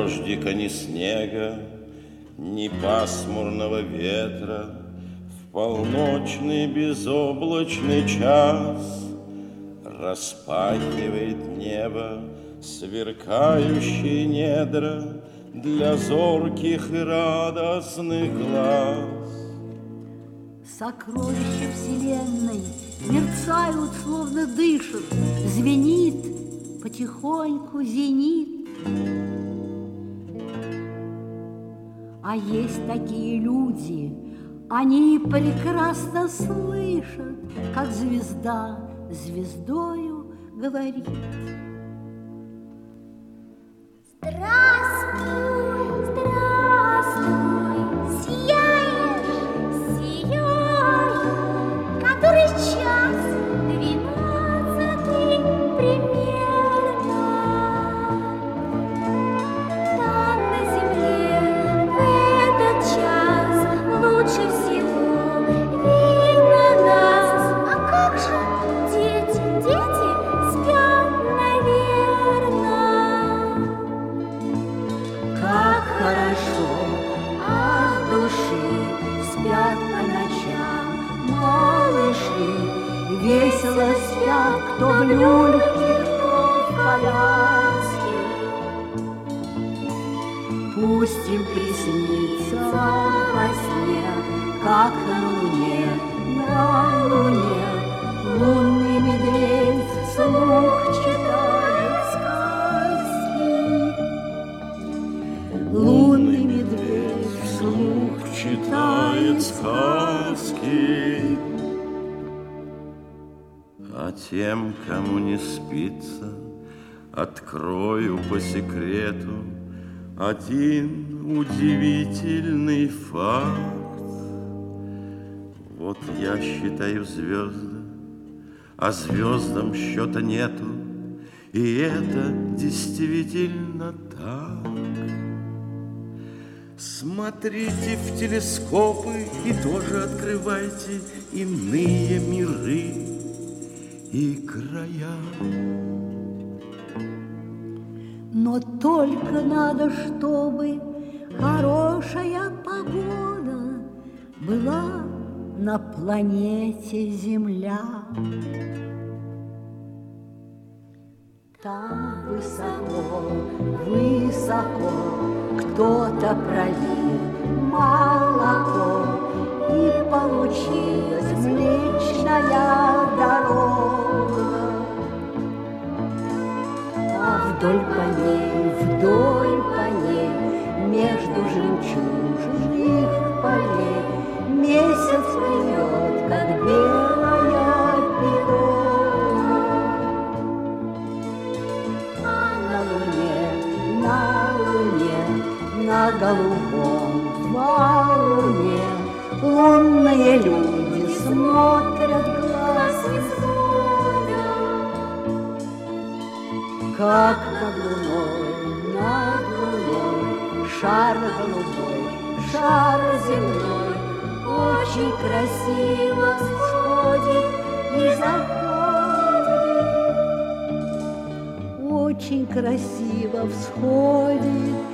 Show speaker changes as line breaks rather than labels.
дождика, ни снега, ни пасмурного ветра. В полночный безоблачный час распахивает небо сверкающие недра для зорких и радостных глаз.
Сокровища вселенной мерцают, словно дышат, звенит потихоньку зенит. А есть такие люди, они прекрасно слышат, как звезда звездою говорит.
Здравствуй, здравствуй, сияешь, сияешь. Который час? 12-й примерно. Там на земле в этот час лучше всего видно нас. А как же дети? Дети спят, наверно.
Как хорошо от души спят по ночам малыши, весело спят, кто в люльке, кто в коляске. Пусть им приснится во сне, как на луне, лунный медведь вслух читает сказки. Лунный медведь вслух
Читает сказки. А тем, кому не спится, открою по секрету один удивительный факт. Вот я считаю звезды, а звездам счета нету, и это действительно так. Смотрите в телескопы и тоже открывайте иные миры и края.
Но только надо, чтобы хорошая погода была на планете Земля. Там высоко, высоко кто-то пролил молоко, и получилась Млечная дорога. А вдоль по ней, между жемчужных полей месяц плывет, как белая пирога. А на луне, на голубом валуне лунные люди смотрят глаз из года, как над луной шар голубой, шар земной очень красиво всходит и заходит, очень красиво всходит